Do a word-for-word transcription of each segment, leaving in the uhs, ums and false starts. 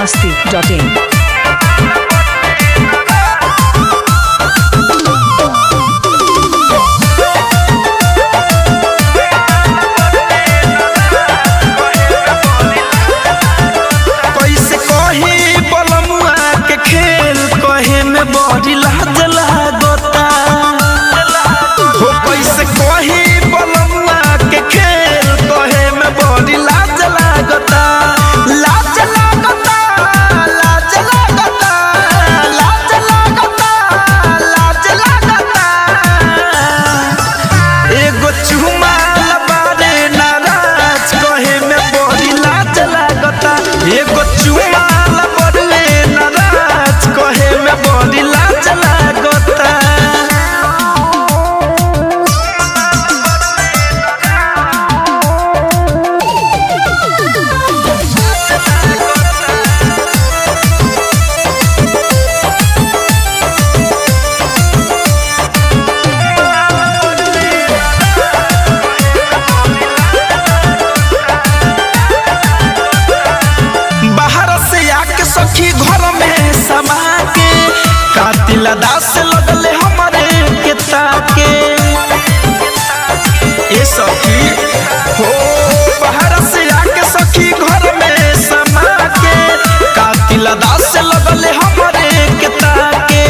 masti dot in. बड़ी लाज लागता हो कैसे कही बलमुआ के खेल कहे में बड़ी लाज लागता लाज लागता लाज लागता लाज लागता लाज लागता एगो चुमा बारे नाराज कहे में बड़ी लाज लागता एगो चुमा बड़े नाराज कहे में बड़ी लाज लागता सखी घर में समा के कातिल दास लगले हमारे के ताके ए सखी हो बाहर से आके सखी घर में समा के कातिल दास लगले हमारे के ताके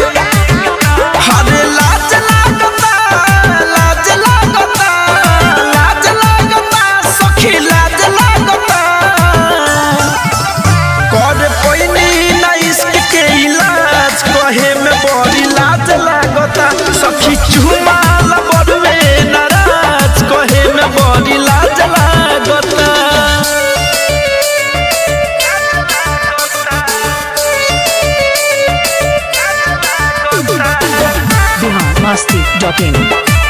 हरे लाज लागता लाज लागता लाज लागता सखी लाज लागता कहे में बड़ी लाज लागता सखी चुमाल बड़वे नाराज कहे में बड़ी लाज लागता Bihar masti dot in.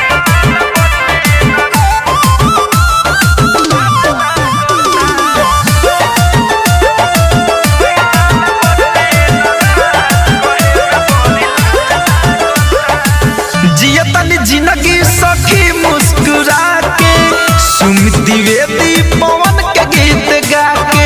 जिंदगी सखी मुस्कुरा के सुमित द्विवेदी पवन के गीत गा के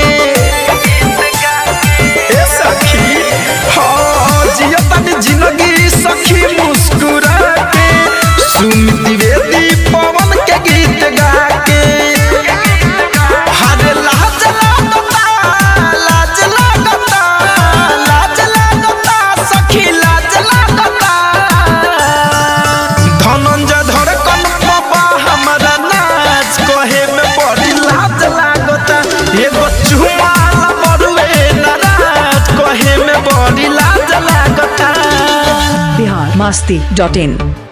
ए सखी हाँ जियतन जिंदगी सखी मुस्कुरा के सुमित द्विवेदी पवन के गीत गा के हरे लाज लागता लाज लागता लाज लागता सखी लाज लागता धनंजय धड़कन पापा हमारा नाच कहे में बड़ी लाज लागता एगो चुमाल बड़वे नाराज कहे में बड़ी लाज लागता Bihar masti dot in.